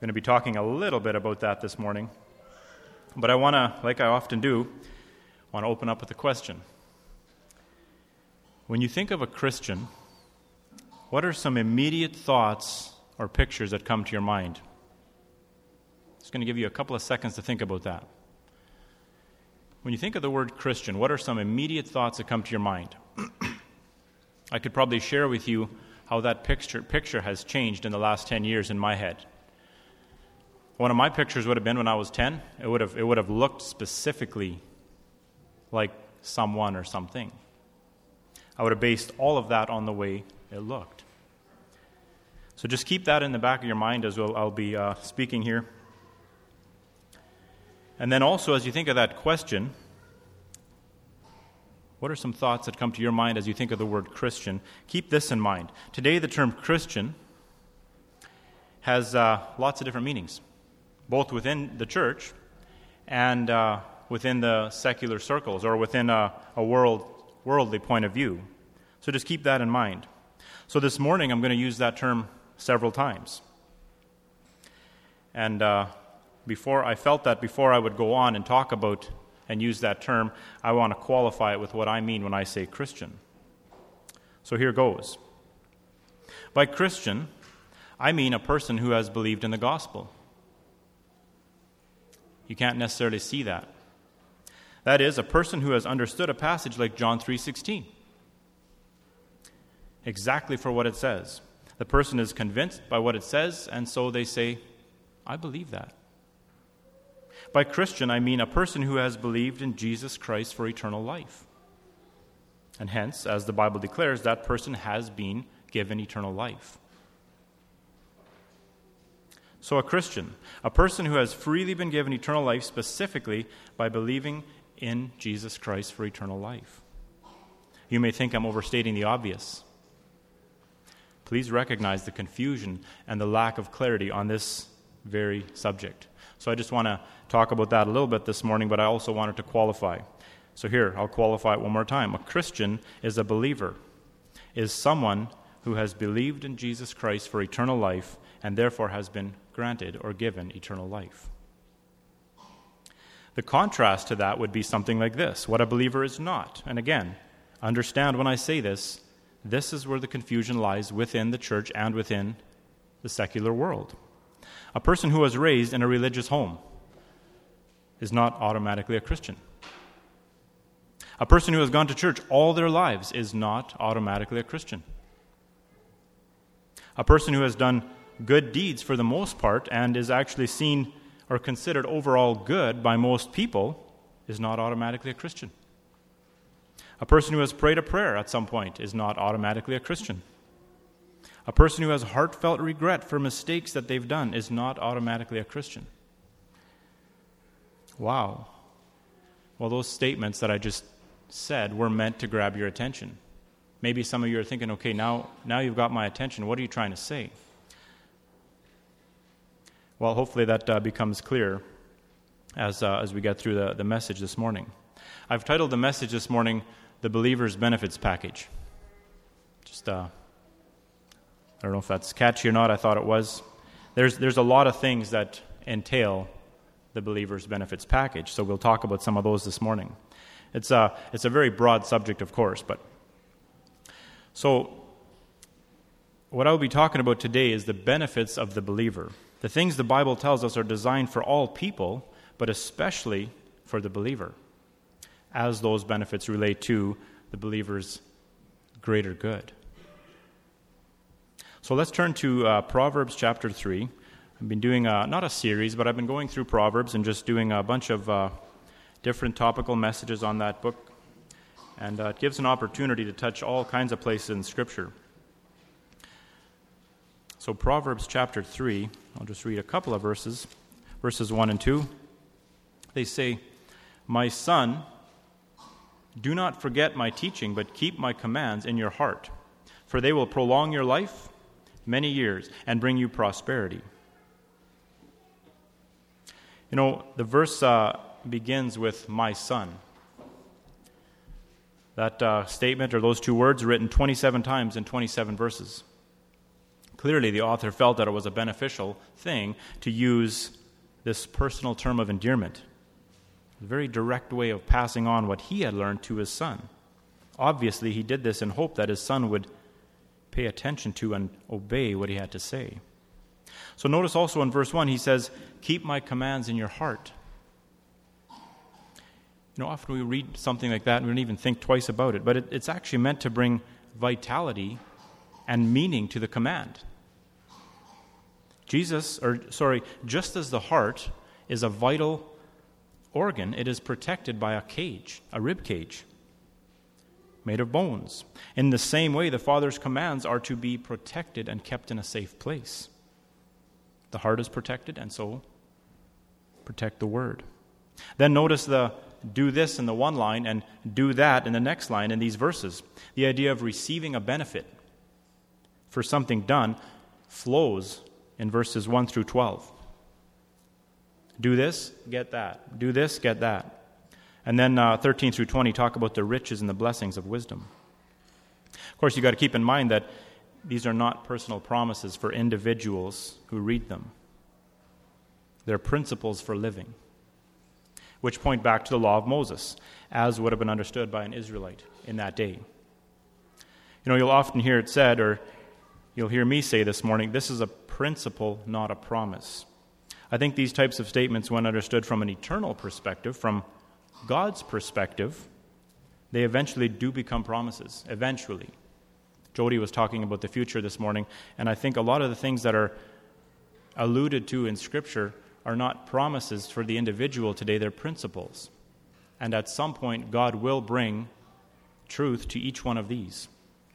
going to be talking a little bit about that this morning. But I want to, like I often do, open up with a question. When you think of a Christian, what are some immediate thoughts or pictures that come to your mind? Just going to give you a couple of seconds to think about that. When you think of the word Christian, what are some immediate thoughts that come to your mind? I could probably share with you how that picture has changed in the last 10 years in my head. One of my pictures would have been when I was 10. It would have looked specifically like someone or something. I would have based all of that on the way it looked. So just keep that in the back of your mind as I'll be speaking here. And then also, as you think of that question, what are some thoughts that come to your mind as you think of the word Christian? Keep this in mind. Today, the term Christian has lots of different meanings, both within the church and within the secular circles or within a worldly point of view. So just keep that in mind. So this morning, I'm going to use that term several times. And before I would go on and talk about and use that term, I want to qualify it with what I mean when I say Christian. So here goes. By Christian, I mean a person who has believed in the gospel. You can't necessarily see that. That is, a person who has understood a passage like John 3:16. Exactly for what it says. The person is convinced by what it says, and so they say, I believe that. By Christian, I mean a person who has believed in Jesus Christ for eternal life. And hence, as the Bible declares, that person has been given eternal life. So a Christian, a person who has freely been given eternal life specifically by believing in Jesus Christ for eternal life. You may think I'm overstating the obvious. Please recognize the confusion and the lack of clarity on this very subject. So I just want to talk about that a little bit this morning, but I also wanted to qualify. So here, I'll qualify it one more time. A Christian is a believer, is someone who has believed in Jesus Christ for eternal life and therefore has been granted or given eternal life. The contrast to that would be something like this, what a believer is not. And again, understand when I say this, this is where the confusion lies within the church and within the secular world. A person who was raised in a religious home is not automatically a Christian. A person who has gone to church all their lives is not automatically a Christian. A person who has done good deeds for the most part and is actually seen or considered overall good by most people is not automatically a Christian. A person who has prayed a prayer at some point is not automatically a Christian. A person who has heartfelt regret for mistakes that they've done is not automatically a Christian. Wow. Well, those statements that I just said were meant to grab your attention. Maybe some of you are thinking, okay, now you've got my attention. What are you trying to say? Well, hopefully that becomes clear as we get through the message this morning. I've titled the message this morning, The Believer's Benefits Package. Just, I don't know if that's catchy or not. I thought it was. There's a lot of things that entail the believer's benefits package, so we'll talk about some of those this morning. It's a very broad subject, of course, but so what I'll be talking about today is the benefits of the believer. The things the Bible tells us are designed for all people, but especially for the believer, as those benefits relate to the believer's greater good. So let's turn to Proverbs chapter 3. I've been doing, not a series, but I've been going through Proverbs and just doing a bunch of different topical messages on that book. And it gives an opportunity to touch all kinds of places in Scripture. So Proverbs chapter 3, I'll just read a couple of verses 1 and 2. They say, "My son, do not forget my teaching, but keep my commands in your heart, for they will prolong your life many years and bring you prosperity." You know, the verse begins with "my son." That statement or those two words are written 27 times in 27 verses. Clearly, the author felt that it was a beneficial thing to use this personal term of endearment, a very direct way of passing on what he had learned to his son. Obviously, he did this in hope that his son would pay attention to and obey what he had to say. So notice also in verse 1, he says, "Keep my commands in your heart." Often we read something like that and we don't even think twice about it, but it's actually meant to bring vitality and meaning to the command. Just as the heart is a vital organ, it is protected by a cage, a rib cage, made of bones. In the same way, the Father's commands are to be protected and kept in a safe place. The heart is protected, and so protect the word. Then notice the do this in the one line and do that in the next line in these verses. The idea of receiving a benefit for something done flows in verses 1 through 12. Do this, get that. Do this, get that. And then 13 through 20 talk about the riches and the blessings of wisdom. Of course, you've got to keep in mind that these are not personal promises for individuals who read them. They're principles for living, which point back to the law of Moses, as would have been understood by an Israelite in that day. You'll often hear it said, or you'll hear me say this morning, this is a principle, not a promise. I think these types of statements, when understood from an eternal perspective, from God's perspective, they eventually do become promises, eventually. Jody was talking about the future this morning, and I think a lot of the things that are alluded to in Scripture are not promises for the individual today, they're principles. And at some point, God will bring truth to each one of these.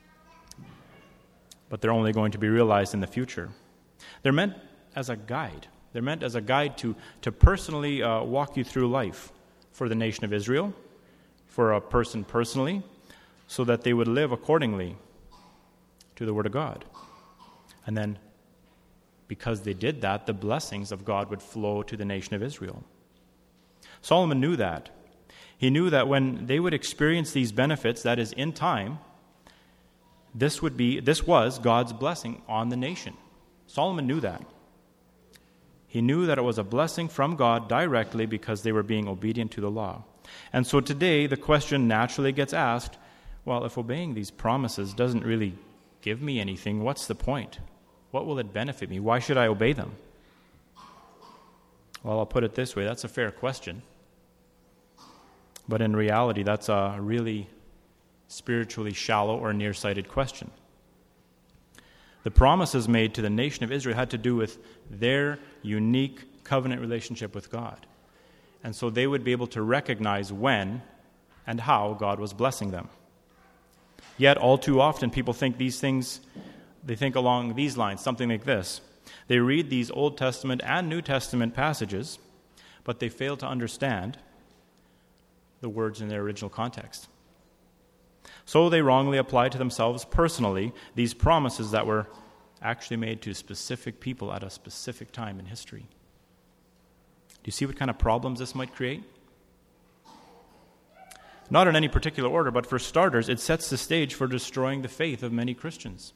But they're only going to be realized in the future. They're meant as a guide. They're meant as a guide to personally walk you through life for the nation of Israel, for a person personally, so that they would live accordingly to the Word of God. And then, because they did that, the blessings of God would flow to the nation of Israel. Solomon knew that. He knew that when they would experience these benefits, that is, in time, this was God's blessing on the nation. Solomon knew that. He knew that it was a blessing from God directly because they were being obedient to the law. And so today, the question naturally gets asked, well, if obeying these promises doesn't really give me anything, what's the point? What will it benefit me? Why should I obey them? Well, I'll put it this way. That's a fair question. But in reality, that's a really spiritually shallow or nearsighted question. The promises made to the nation of Israel had to do with their unique covenant relationship with God. And so they would be able to recognize when and how God was blessing them. Yet, all too often, people think these things, they think along these lines, something like this. They read these Old Testament and New Testament passages, but they fail to understand the words in their original context. So they wrongly apply to themselves personally these promises that were actually made to specific people at a specific time in history. Do you see what kind of problems this might create? Not in any particular order, but for starters, it sets the stage for destroying the faith of many Christians.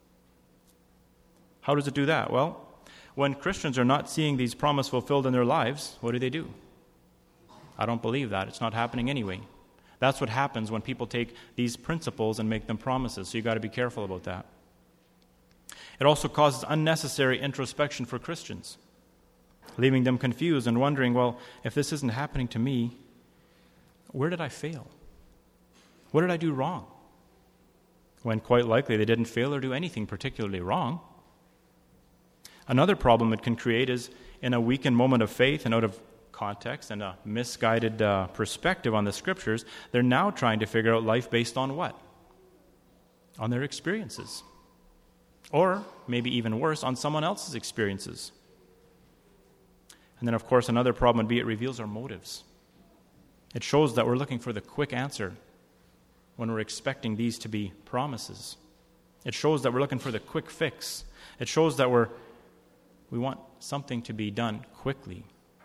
How does it do that? Well, when Christians are not seeing these promises fulfilled in their lives, what do? I don't believe that. It's not happening anyway. That's what happens when people take these principles and make them promises, so you've got to be careful about that. It also causes unnecessary introspection for Christians, leaving them confused and wondering, well, if this isn't happening to me, where did I fail? What did I do wrong? When quite likely they didn't fail or do anything particularly wrong. Another problem it can create is in a weakened moment of faith and out of context and a misguided perspective on the Scriptures, they're now trying to figure out life based on what? On their experiences. Or, maybe even worse, on someone else's experiences. And then, of course, another problem would be it reveals our motives. It shows that we're looking for the quick answer when we're expecting these to be promises. It shows that we're looking for the quick fix. It shows that we want something to be done quickly.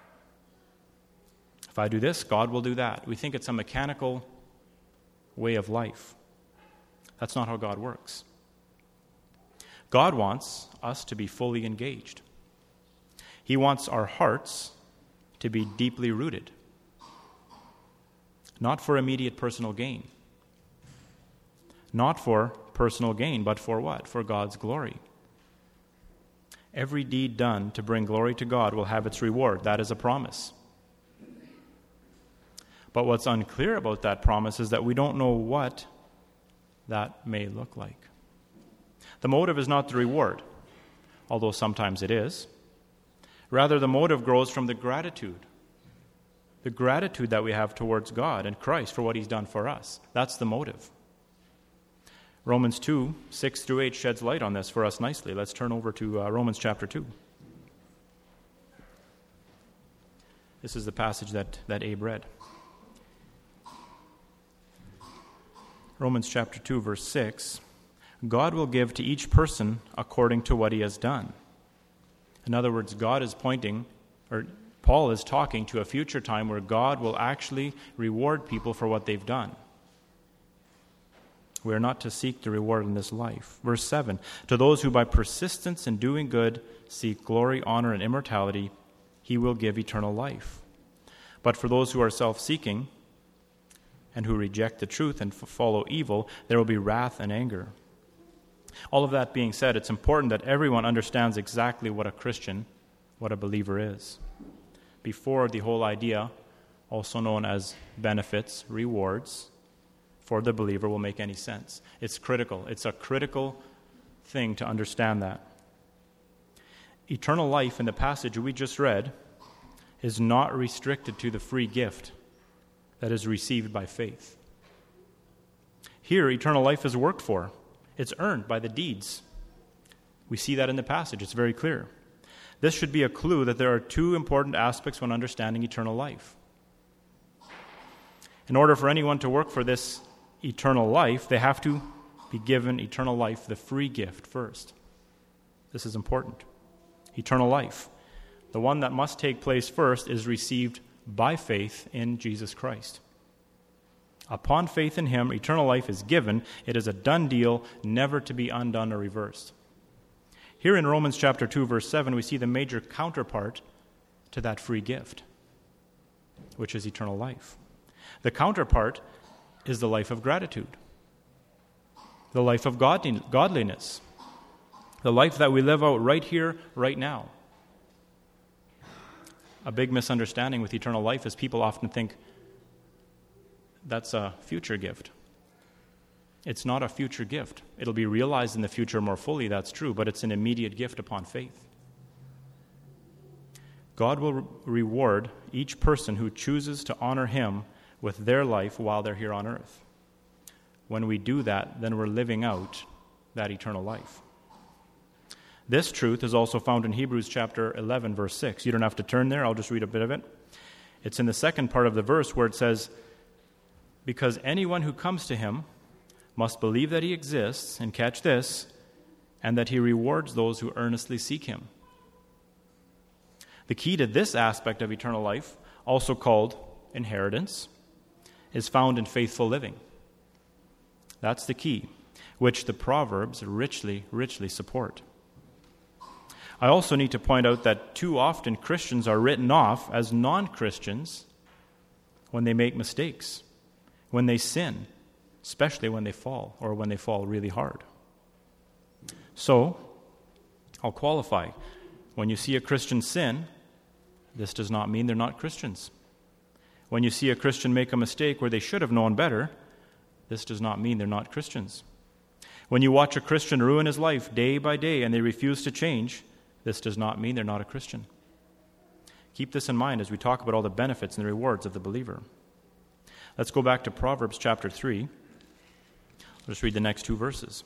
If I do this, God will do that. We think it's a mechanical way of life. That's not how God works. God wants us to be fully engaged. He wants our hearts to be deeply rooted, not for immediate personal gain. Not for personal gain, but for what? For God's glory. Every deed done to bring glory to God will have its reward. That is a promise. But what's unclear about that promise is that we don't know what that may look like. The motive is not the reward, although sometimes it is. Rather, the motive grows from the gratitude that we have towards God and Christ for what He's done for us. That's the motive. Romans 2, 6 through 8 sheds light on this for us nicely. Let's turn over to Romans chapter 2. This is the passage that Abe read. Romans chapter 2, verse 6. God will give to each person according to what he has done. In other words, Paul is talking to a future time where God will actually reward people for what they've done. We are not to seek the reward in this life. Verse 7, to those who by persistence in doing good seek glory, honor, and immortality, he will give eternal life. But for those who are self-seeking and who reject the truth and follow evil, there will be wrath and anger. All of that being said, it's important that everyone understands exactly what a Christian, what a believer is, before the whole idea, also known as benefits, rewards, for the believer will make any sense. It's critical. It's a critical thing to understand that. Eternal life in the passage we just read is not restricted to the free gift that is received by faith. Here, eternal life is worked for. It's earned by the deeds. We see that in the passage. It's very clear. This should be a clue that there are two important aspects when understanding eternal life. In order for anyone to work for this eternal life, they have to be given eternal life, the free gift first. This is important. Eternal life. The one that must take place first is received by faith in Jesus Christ. Upon faith in Him, eternal life is given. It is a done deal, never to be undone or reversed. Here in Romans chapter 2, verse 7, we see the major counterpart to that free gift, which is eternal life. The counterpart is the life of gratitude, the life of godliness, the life that we live out right here, right now. A big misunderstanding with eternal life is people often think that's a future gift. It's not a future gift. It'll be realized in the future more fully, that's true, but it's an immediate gift upon faith. God will reward each person who chooses to honor Him with their life while they're here on earth. When we do that, then we're living out that eternal life. This truth is also found in Hebrews chapter 11, verse 6. You don't have to turn there. I'll just read a bit of it. It's in the second part of the verse where it says, because anyone who comes to Him must believe that He exists, and catch this, and that He rewards those who earnestly seek Him. The key to this aspect of eternal life, also called inheritance, is found in faithful living. That's the key, which the Proverbs richly, richly support. I also need to point out that too often Christians are written off as non-Christians when they make mistakes, when they sin, especially when they fall, or when they fall really hard. So, I'll qualify. When you see a Christian sin, this does not mean they're not Christians. When you see a Christian make a mistake where they should have known better, this does not mean they're not Christians. When you watch a Christian ruin his life day by day and they refuse to change, this does not mean they're not a Christian. Keep this in mind as we talk about all the benefits and the rewards of the believer. Let's go back to Proverbs chapter 3. Let's read the next two verses.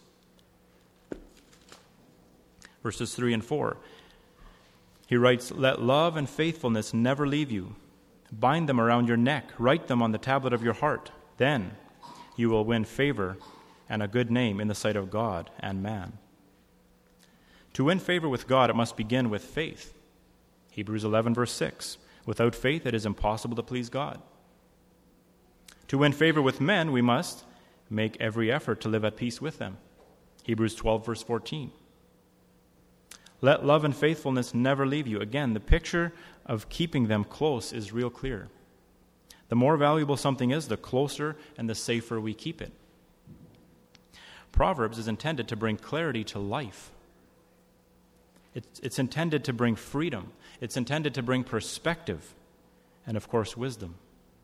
Verses 3 and 4. He writes, let love and faithfulness never leave you. Bind them around your neck. Write them on the tablet of your heart. Then you will win favor and a good name in the sight of God and man. To win favor with God, it must begin with faith. Hebrews 11, verse 6. Without faith, it is impossible to please God. To win favor with men, we must make every effort to live at peace with them. Hebrews 12, verse 14. Let love and faithfulness never leave you. Again, the picture of keeping them close is real clear. The more valuable something is, the closer and the safer we keep it. Proverbs is intended to bring clarity to life. It's intended to bring freedom. It's intended to bring perspective and, of course, wisdom.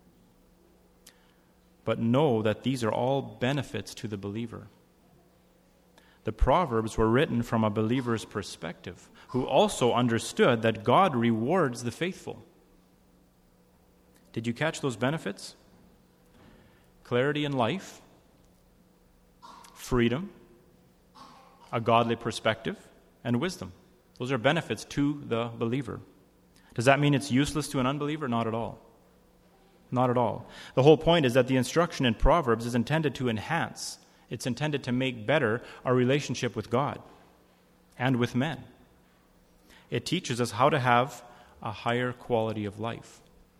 But know that these are all benefits to the believer. The Proverbs were written from a believer's perspective, who also understood that God rewards the faithful. Did you catch those benefits? Clarity in life, freedom, a godly perspective, and wisdom. Those are benefits to the believer. Does that mean it's useless to an unbeliever? Not at all. Not at all. The whole point is that the instruction in Proverbs is intended to enhance. It's intended to make better our relationship with God and with men. It teaches us how to have a higher quality of life.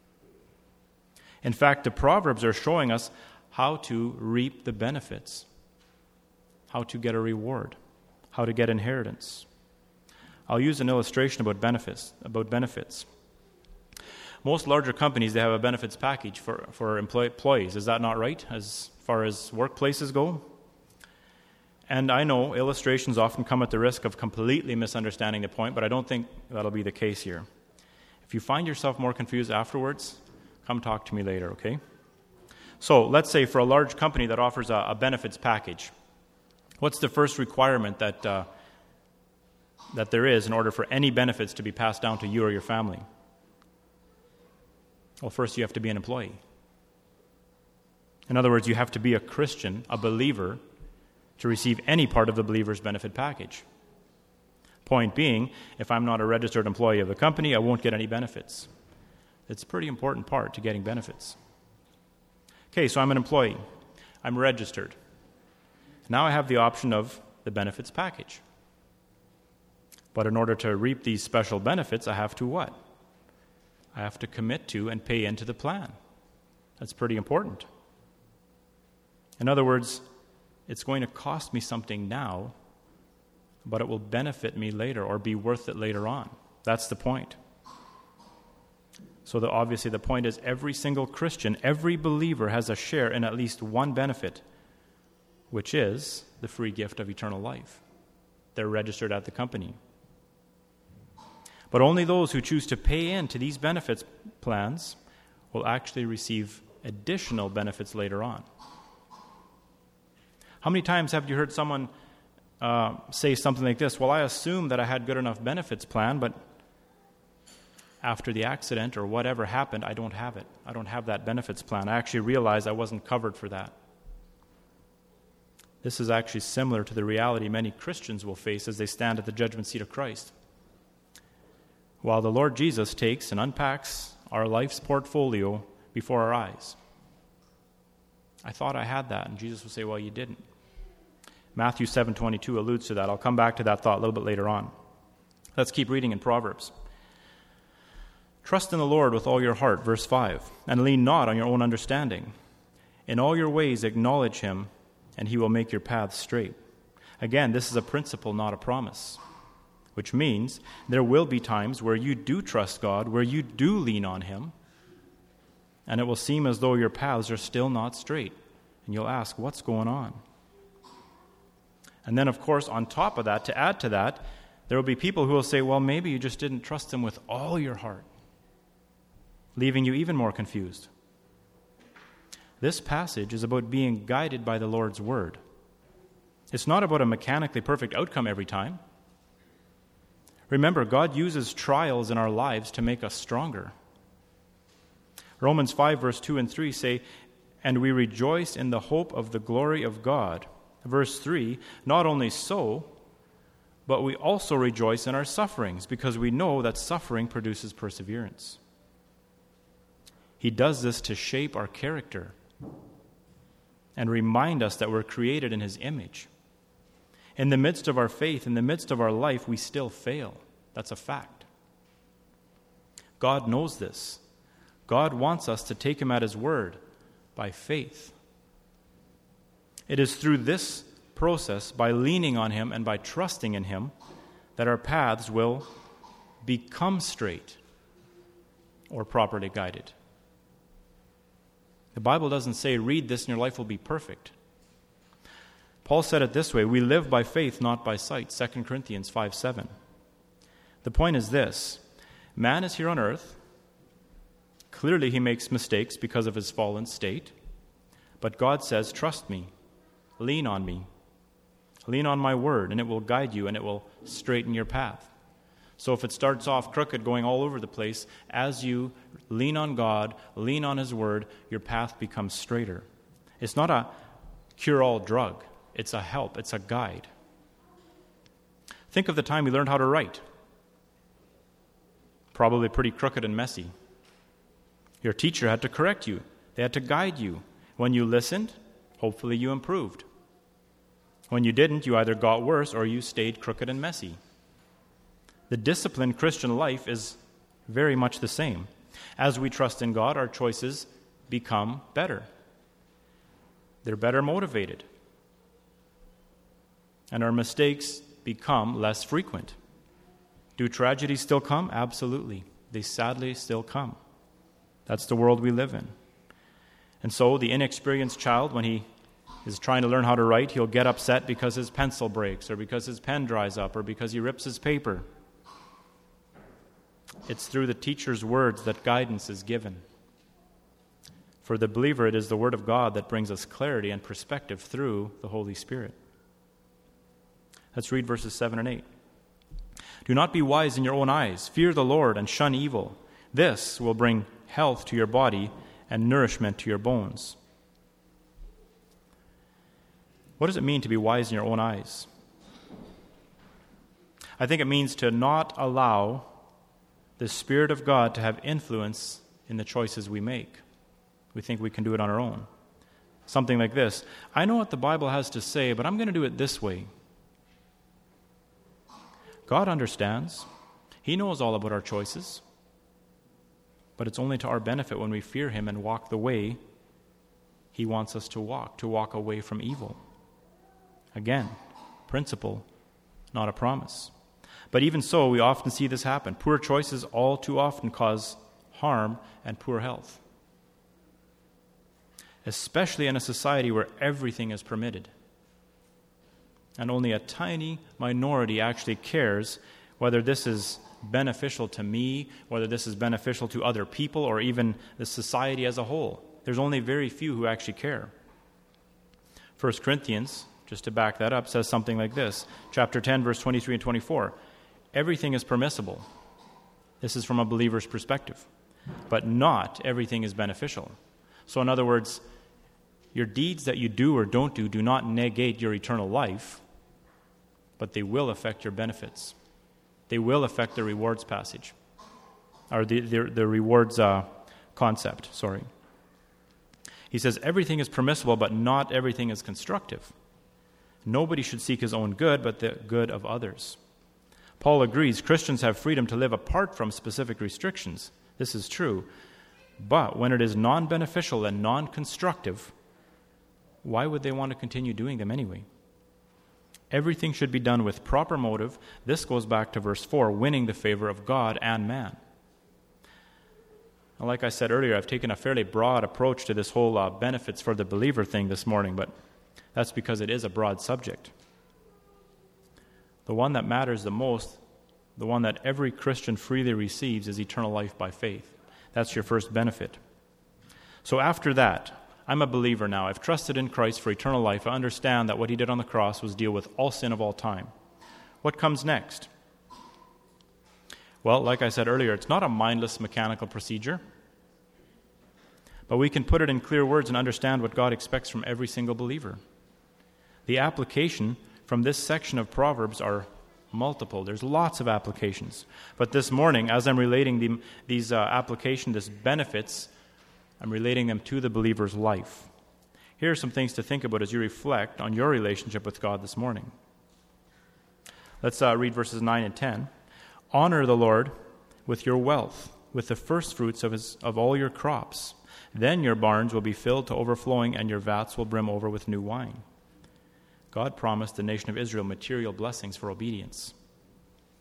In fact, the Proverbs are showing us how to reap the benefits, how to get a reward, how to get inheritance. I'll use an illustration about benefits. Most larger companies, they have a benefits package for employees. Is that not right, as far as workplaces go? And I know illustrations often come at the risk of completely misunderstanding the point, but I don't think that'll be the case here. If you find yourself more confused afterwards, come talk to me later, okay? So let's say for a large company that offers a benefits package, what's the first requirement that there is in order for any benefits to be passed down to you or your family? Well, first you have to be an employee. In other words, you have to be a Christian, a believer, to receive any part of the believer's benefit package. Point being, if I'm not a registered employee of the company, I won't get any benefits. It's a pretty important part to getting benefits. Okay, so I'm an employee. I'm registered. Now I have the option of the benefits package. But in order to reap these special benefits, I have to what? I have to commit to and pay into the plan. That's pretty important. In other words, it's going to cost me something now, but it will benefit me later or be worth it later on. That's the point. So obviously the point is every single Christian, every believer has a share in at least one benefit, which is the free gift of eternal life. They're registered at the company. But only those who choose to pay into these benefits plans will actually receive additional benefits later on. How many times have you heard someone say something like this? Well, I assumed that I had good enough benefits plan, but after the accident or whatever happened, I don't have it. I don't have that benefits plan. I actually realized I wasn't covered for that. This is actually similar to the reality many Christians will face as they stand at the judgment seat of Christ. While the Lord Jesus takes and unpacks our life's portfolio before our eyes. I thought I had that, and Jesus will say, well, you didn't. Matthew 7:22 alludes to that. I'll come back to that thought a little bit later on. Let's keep reading in Proverbs. Trust in the Lord with all your heart, verse 5, and lean not on your own understanding. In all your ways acknowledge him, and he will make your paths straight. Again, this is a principle, not a promise, which means there will be times where you do trust God, where you do lean on him, and it will seem as though your paths are still not straight. And you'll ask, what's going on? And then, of course, on top of that, to add to that, there will be people who will say, well, maybe you just didn't trust him with all your heart, leaving you even more confused. This passage is about being guided by the Lord's word. It's not about a mechanically perfect outcome every time. Remember, God uses trials in our lives to make us stronger. Romans 5, verse 2 and 3 say, and we rejoice in the hope of the glory of God. Verse 3, not only so, but we also rejoice in our sufferings, because we know that suffering produces perseverance. He does this to shape our character and remind us that we're created in his image. In the midst of our faith, in the midst of our life, we still fail. That's a fact. God knows this. God wants us to take him at his word by faith. It is through this process, by leaning on him and by trusting in him, that our paths will become straight or properly guided. The Bible doesn't say, read this and your life will be perfect. Paul said it this way, we live by faith, not by sight, 2 Corinthians 5:7. The point is this, man is here on earth. Clearly he makes mistakes because of his fallen state, but God says, trust me, lean on me, lean on my word, and it will guide you and it will straighten your path. So if it starts off crooked, going all over the place, as you lean on God, lean on his word, your path becomes straighter. It's not a cure-all drug. It's a help. It's a guide. Think of the time you learned how to write. Probably pretty crooked and messy. Your teacher had to correct you. They had to guide you. When you listened, hopefully you improved. When you didn't, you either got worse or you stayed crooked and messy. The disciplined Christian life is very much the same. As we trust in God, our choices become better. They're better motivated. And our mistakes become less frequent. Do tragedies still come? Absolutely. They sadly still come. That's the world we live in. And so the inexperienced child, when he is trying to learn how to write, he'll get upset because his pencil breaks or because his pen dries up or because he rips his paper. It's through the teacher's words that guidance is given. For the believer, it is the Word of God that brings us clarity and perspective through the Holy Spirit. Let's read verses 7 and 8. Do not be wise in your own eyes. Fear the Lord and shun evil. This will bring health to your body and nourishment to your bones. What does it mean to be wise in your own eyes? I think it means to not allow the Spirit of God to have influence in the choices we make. We think we can do it on our own. Something like this, I know what the Bible has to say, but I'm going to do it this way. God understands. He knows all about our choices. But it's only to our benefit when we fear Him and walk the way He wants us to walk away from evil. Again, principle, not a promise. But even so, we often see this happen. Poor choices all too often cause harm and poor health. Especially in a society where everything is permitted. And only a tiny minority actually cares whether this is beneficial to me, whether this is beneficial to other people, or even the society as a whole. There's only very few who actually care. 1 Corinthians, just to back that up, says something like this. Chapter 10, verse 23 and 24. Everything is permissible. This is from a believer's perspective. But not everything is beneficial. So in other words, your deeds that you do or don't do not negate your eternal life, but they will affect your benefits. They will affect the rewards passage, or the rewards concept, sorry. He says, everything is permissible, but not everything is constructive. Nobody should seek his own good, but the good of others. Paul agrees Christians have freedom to live apart from specific restrictions. This is true. But when it is non-beneficial and non-constructive, why would they want to continue doing them anyway? Everything should be done with proper motive. This goes back to verse 4, winning the favor of God and man. Now, like I said earlier, I've taken a fairly broad approach to this whole benefits for the believer thing this morning, but that's because it is a broad subject. The one that matters the most, the one that every Christian freely receives, is eternal life by faith. That's your first benefit. So after that, I'm a believer now. I've trusted in Christ for eternal life. I understand that what He did on the cross was deal with all sin of all time. What comes next? Well, like I said earlier, it's not a mindless mechanical procedure, but we can put it in clear words and understand what God expects from every single believer. The application from this section of Proverbs are multiple. There's lots of applications. But this morning, as I'm relating these applications, these benefits, I'm relating them to the believer's life. Here are some things to think about as you reflect on your relationship with God this morning. Let's read verses 9 and 10. Honor the Lord with your wealth, with the first fruits of all your crops. Then your barns will be filled to overflowing, and your vats will brim over with new wine. God promised the nation of Israel material blessings for obedience.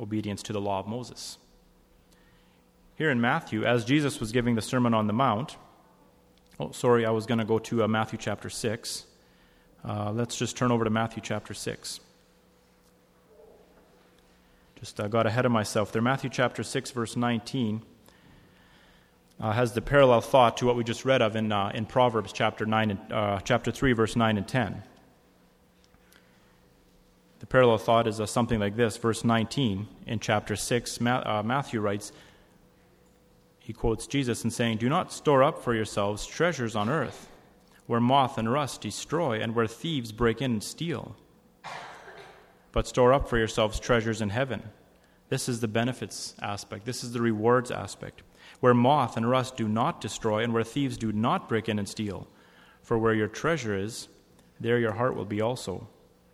obedience to the law of Moses. Here in Matthew, as Jesus was giving the Sermon on the Mount, I was going to go to Matthew chapter 6. Let's just turn over to Matthew chapter 6. Just got ahead of myself there. Matthew chapter 6, verse 19 has the parallel thought to what we just read of in Proverbs chapter 3, verse 9 and 10. The parallel thought is something like this. Verse 19 in chapter 6, Matthew writes, he quotes Jesus in saying, "Do not store up for yourselves treasures on earth, where moth and rust destroy, and where thieves break in and steal. But store up for yourselves treasures in heaven." This is the benefits aspect. This is the rewards aspect. "Where moth and rust do not destroy, and where thieves do not break in and steal. For where your treasure is, there your heart will be also."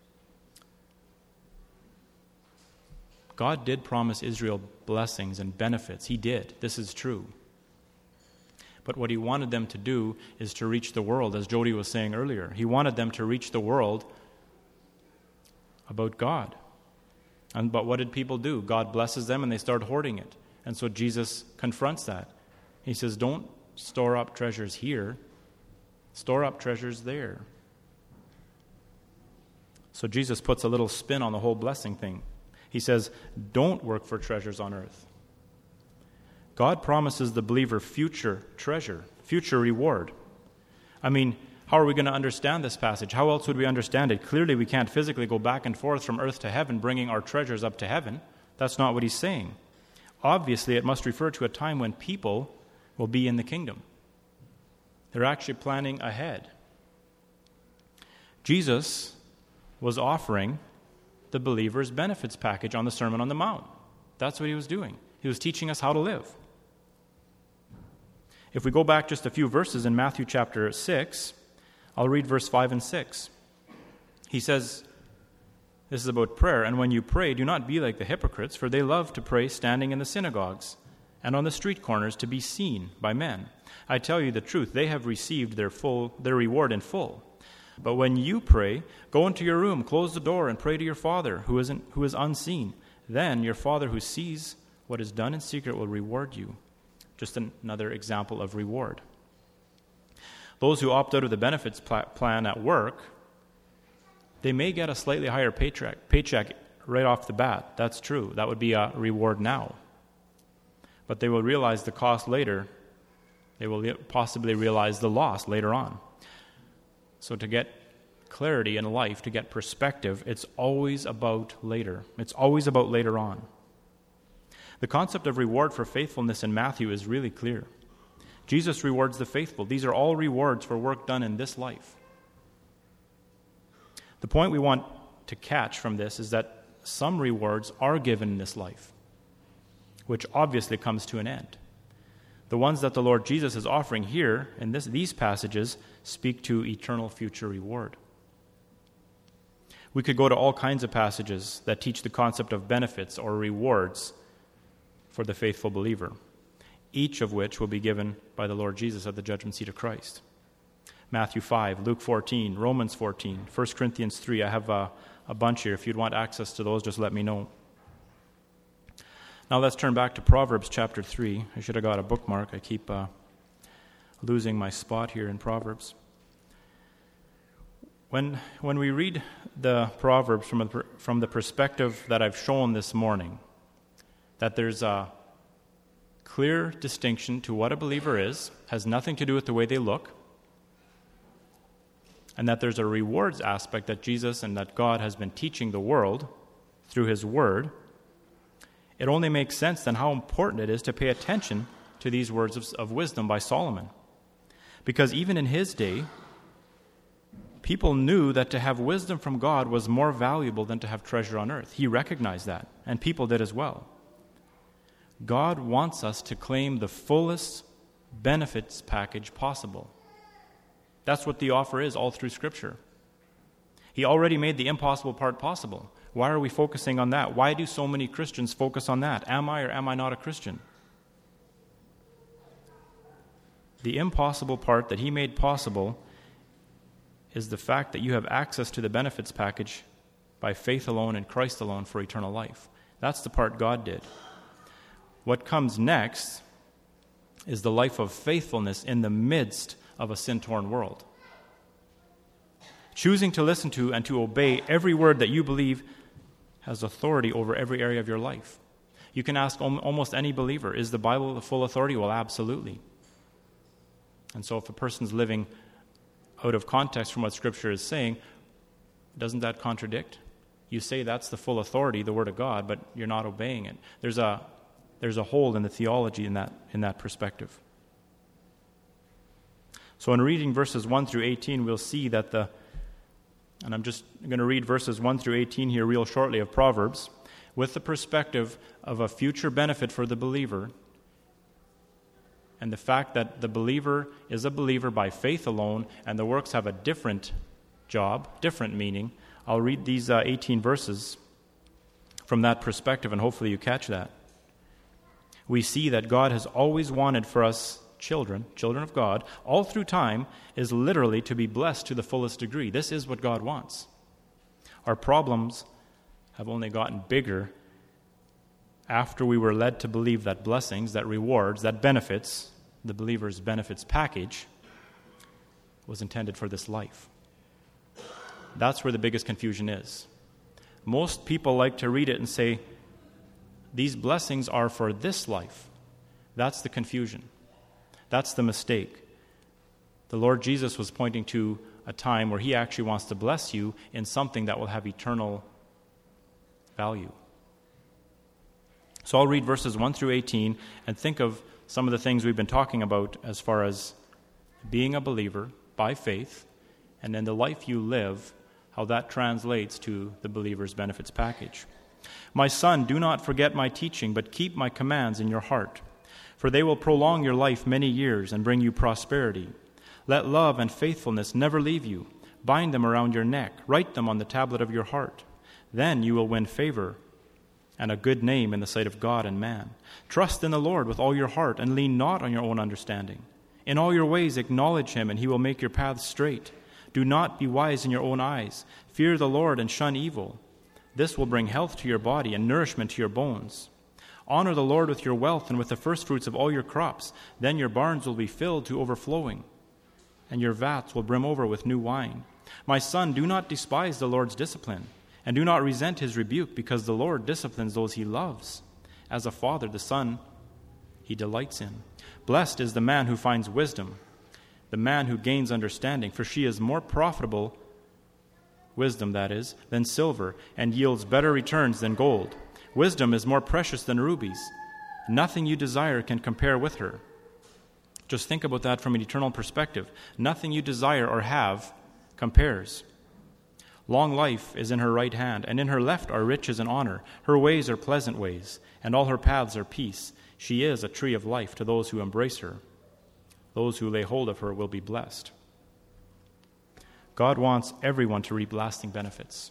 God did promise Israel blessings and benefits. He did. This is true. But what he wanted them to do is to reach the world, as Jody was saying earlier. He wanted them to reach the world about God. But what did people do? God blesses them and they start hoarding it. And so Jesus confronts that. He says, don't store up treasures here. Store up treasures there. So Jesus puts a little spin on the whole blessing thing. He says, don't work for treasures on earth. God promises the believer future treasure, future reward. I mean, how are we going to understand this passage? How else would we understand it? Clearly, we can't physically go back and forth from earth to heaven, bringing our treasures up to heaven. That's not what he's saying. Obviously, it must refer to a time when people will be in the kingdom. They're actually planning ahead. Jesus was offering the believer's benefits package on the Sermon on the Mount. That's what he was doing. He was teaching us how to live. If we go back just a few verses in Matthew chapter 6, I'll read verse 5 and 6. He says, this is about prayer, "And when you pray, do not be like the hypocrites, for they love to pray standing in the synagogues and on the street corners to be seen by men. I tell you the truth, they have received their reward in full. But when you pray, go into your room, close the door, and pray to your Father who is unseen. Then your Father who sees what is done in secret will reward you." Just another example of reward. Those who opt out of the benefits plan at work, they may get a slightly higher paycheck right off the bat. That's true. That would be a reward now. But they will realize the cost later. They will possibly realize the loss later on. So to get clarity in life, to get perspective, it's always about later. It's always about later on. The concept of reward for faithfulness in Matthew is really clear. Jesus rewards the faithful. These are all rewards for work done in this life. The point we want to catch from this is that some rewards are given in this life, which obviously comes to an end. The ones that the Lord Jesus is offering here in these passages speak to eternal future reward. We could go to all kinds of passages that teach the concept of benefits or rewards for the faithful believer, each of which will be given by the Lord Jesus at the judgment seat of Christ. Matthew 5, Luke 14, Romans 14, 1 Corinthians 3. I have a bunch here. If you'd want access to those, just let me know. Now let's turn back to Proverbs chapter 3. I should have got a bookmark. I keep losing my spot here in Proverbs. When we read the Proverbs from the perspective that I've shown this morning, that there's a clear distinction to what a believer is, has nothing to do with the way they look, and that there's a rewards aspect that Jesus and that God has been teaching the world through his word, it only makes sense then how important it is to pay attention to these words of wisdom by Solomon. Because even in his day, people knew that to have wisdom from God was more valuable than to have treasure on earth. He recognized that, and people did as well. God wants us to claim the fullest benefits package possible. That's what the offer is all through Scripture. He already made the impossible part possible. Why are we focusing on that? Why do so many Christians focus on that? Am I or am I not a Christian? The impossible part that he made possible is the fact that you have access to the benefits package by faith alone in Christ alone for eternal life. That's the part God did. What comes next is the life of faithfulness in the midst of a sin-torn world. Choosing to listen to and to obey every word that you believe has authority over every area of your life. You can ask almost any believer, is the Bible the full authority? Well, absolutely. And so if a person's living out of context from what Scripture is saying, doesn't that contradict? You say that's the full authority, the Word of God, but you're not obeying it. There's a hole in the theology in that perspective. So in reading verses 1 through 18, we'll see that and I'm just going to read verses 1 through 18 here real shortly of Proverbs, with the perspective of a future benefit for the believer, and the fact that the believer is a believer by faith alone, and the works have a different job, different meaning. I'll read these 18 verses from that perspective, and hopefully you catch that. We see that God has always wanted for us children of God, all through time, is literally to be blessed to the fullest degree. This is what God wants. Our problems have only gotten bigger after we were led to believe that blessings, that rewards, that benefits, the believer's benefits package, was intended for this life. That's where the biggest confusion is. Most people like to read it and say, these blessings are for this life. That's the confusion. That's the mistake. The Lord Jesus was pointing to a time where he actually wants to bless you in something that will have eternal value. So I'll read verses 1 through 18 and think of some of the things we've been talking about as far as being a believer by faith, and then the life you live, how that translates to the believer's benefits package. My son, do not forget my teaching, but keep my commands in your heart, for they will prolong your life many years and bring you prosperity. Let love and faithfulness never leave you. Bind them around your neck. Write them on the tablet of your heart. Then you will win favor and a good name in the sight of God and man. Trust in the Lord with all your heart and lean not on your own understanding. In all your ways acknowledge him, and he will make your paths straight. Do not be wise in your own eyes. Fear the Lord and shun evil. This will bring health to your body and nourishment to your bones. Honor the Lord with your wealth and with the firstfruits of all your crops. Then your barns will be filled to overflowing, and your vats will brim over with new wine. My son, do not despise the Lord's discipline, and do not resent his rebuke, because the Lord disciplines those he loves. As a father, the son he delights in. Blessed is the man who finds wisdom, the man who gains understanding, for she is more profitable, wisdom that is, than silver, and yields better returns than gold. Wisdom is more precious than rubies. Nothing you desire can compare with her. Just think about that from an eternal perspective. Nothing you desire or have compares. Long life is in her right hand, and in her left are riches and honor. Her ways are pleasant ways, and all her paths are peace. She is a tree of life to those who embrace her. Those who lay hold of her will be blessed. God wants everyone to reap lasting benefits.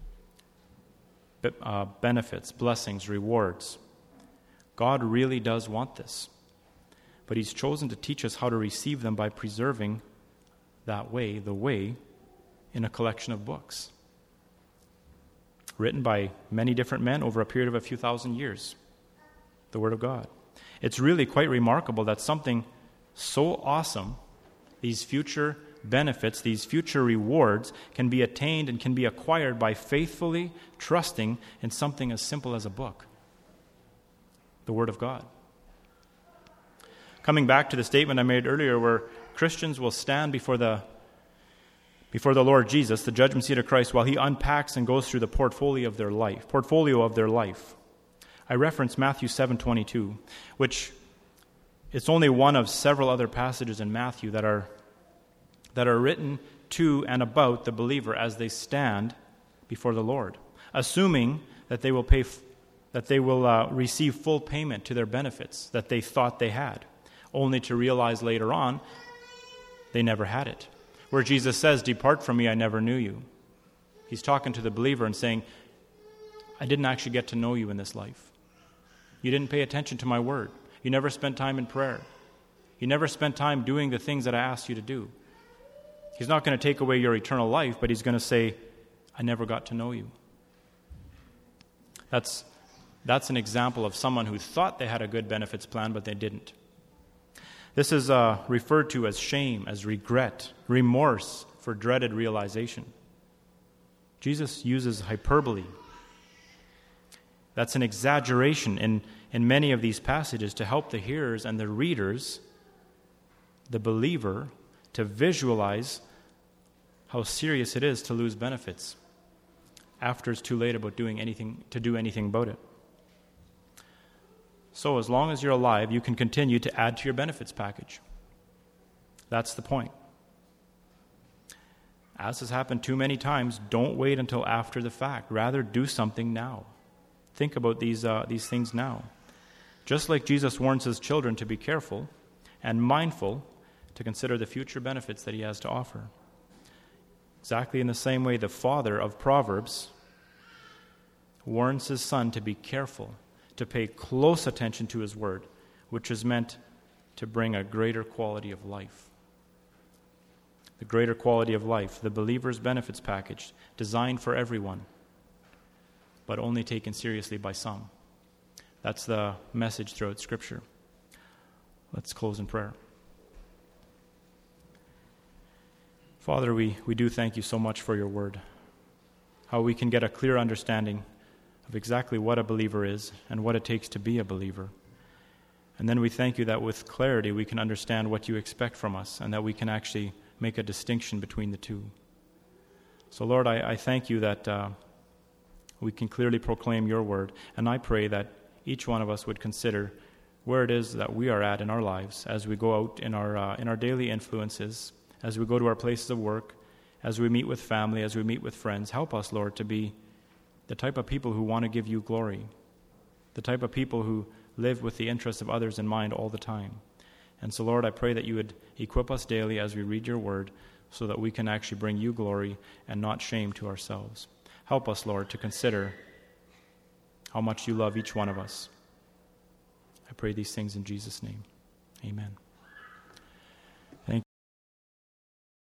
Benefits, blessings, rewards. God really does want this. But he's chosen to teach us how to receive them by preserving that way, the way, in a collection of books written by many different men over a period of a few thousand years. The Word of God. It's really quite remarkable that something so awesome, these future benefits, these future rewards, can be attained and can be acquired by faithfully trusting in something as simple as a book, the Word of God. Coming back to the statement I made earlier, where Christians will stand before the Lord Jesus, the judgment seat of Christ, while he unpacks and goes through the portfolio of their life. I reference Matthew 7:22, which it's only one of several other passages in Matthew that are written to and about the believer as they stand before the Lord, assuming that they will receive full payment to their benefits that they thought they had, only to realize later on they never had it. Where Jesus says, "Depart from me, I never knew you." He's talking to the believer and saying, I didn't actually get to know you in this life. You didn't pay attention to my word. You never spent time in prayer. You never spent time doing the things that I asked you to do. He's not going to take away your eternal life, but he's going to say, I never got to know you. That's That's an example of someone who thought they had a good benefits plan, but they didn't. This is referred to as shame, as regret, remorse for dreaded realization. Jesus uses hyperbole. That's an exaggeration in many of these passages to help the hearers and the readers, the believer, to visualize how serious it is to lose benefits after it's too late to do anything about it. So as long as you're alive, you can continue to add to your benefits package. That's the point. As has happened too many times, don't wait until after the fact. Rather, do something now. Think about these things now. Just like Jesus warns his children to be careful and mindful to consider the future benefits that he has to offer. Exactly in the same way, the father of Proverbs warns his son to be careful, to pay close attention to his word, which is meant to bring a greater quality of life. The greater quality of life, the believer's benefits package, designed for everyone, but only taken seriously by some. That's the message throughout Scripture. Let's close in prayer. Father, we do thank you so much for your word, how we can get a clear understanding of exactly what a believer is and what it takes to be a believer. And then we thank you that with clarity we can understand what you expect from us and that we can actually make a distinction between the two. So Lord, I thank you that we can clearly proclaim your word, and I pray that each one of us would consider where it is that we are at in our lives as we go out in our daily influences, as we go to our places of work, as we meet with family, as we meet with friends. Help us, Lord, to be the type of people who want to give you glory, the type of people who live with the interests of others in mind all the time. And so, Lord, I pray that you would equip us daily as we read your word so that we can actually bring you glory and not shame to ourselves. Help us, Lord, to consider how much you love each one of us. I pray these things in Jesus' name. Amen.